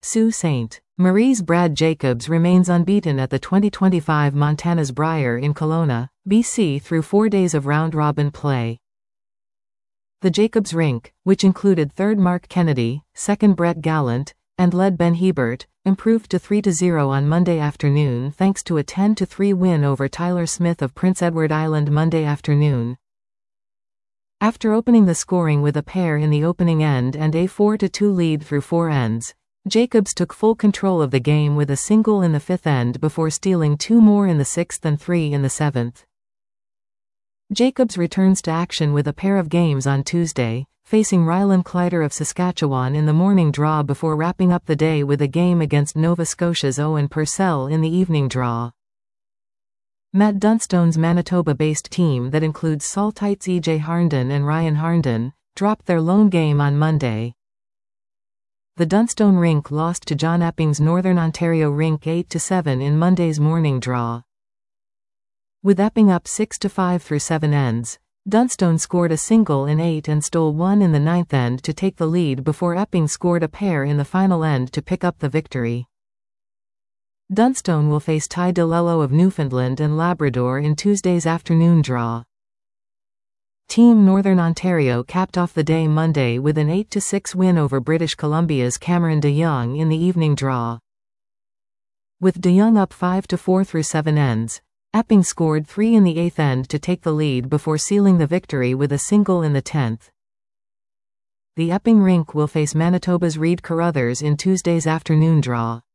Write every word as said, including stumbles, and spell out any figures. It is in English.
Sault Ste. Marie's Brad Jacobs remains unbeaten at the twenty twenty-five Montana's Brier in Kelowna, B C through four days of round-robin play. The Jacobs rink, which included third Mark Kennedy, second Brett Gallant, and led Ben Hebert, improved to three to zero on Monday afternoon thanks to a ten to three win over Tyler Smith of Prince Edward Island Monday afternoon. After opening the scoring with a pair in the opening end and a four to two lead through four ends, Jacobs took full control of the game with a single in the fifth end before stealing two more in the sixth and three in the seventh. Jacobs returns to action with a pair of games on Tuesday, facing Rylan Kleider of Saskatchewan in the morning draw before wrapping up the day with a game against Nova Scotia's Owen Purcell in the evening draw. Matt Dunstone's Manitoba-based team that includes Saltite's E J Harnden and Ryan Harnden, dropped their lone game on Monday. The Dunstone rink lost to John Epping's Northern Ontario rink eight to seven in Monday's morning draw. With Epping up six to five through seven ends, Dunstone scored a single in eight and stole one in the ninth end to take the lead before Epping scored a pair in the final end to pick up the victory. Dunstone will face Ty DeLello of Newfoundland and Labrador in Tuesday's afternoon draw. Team Northern Ontario capped off the day Monday with an eight to six win over British Columbia's Cameron de Jong in the evening draw. With de Jong up five to four through seven ends, Epping scored three in the eighth end to take the lead before sealing the victory with a single in the tenth. The Epping rink will face Manitoba's Reid Carruthers in Tuesday's afternoon draw.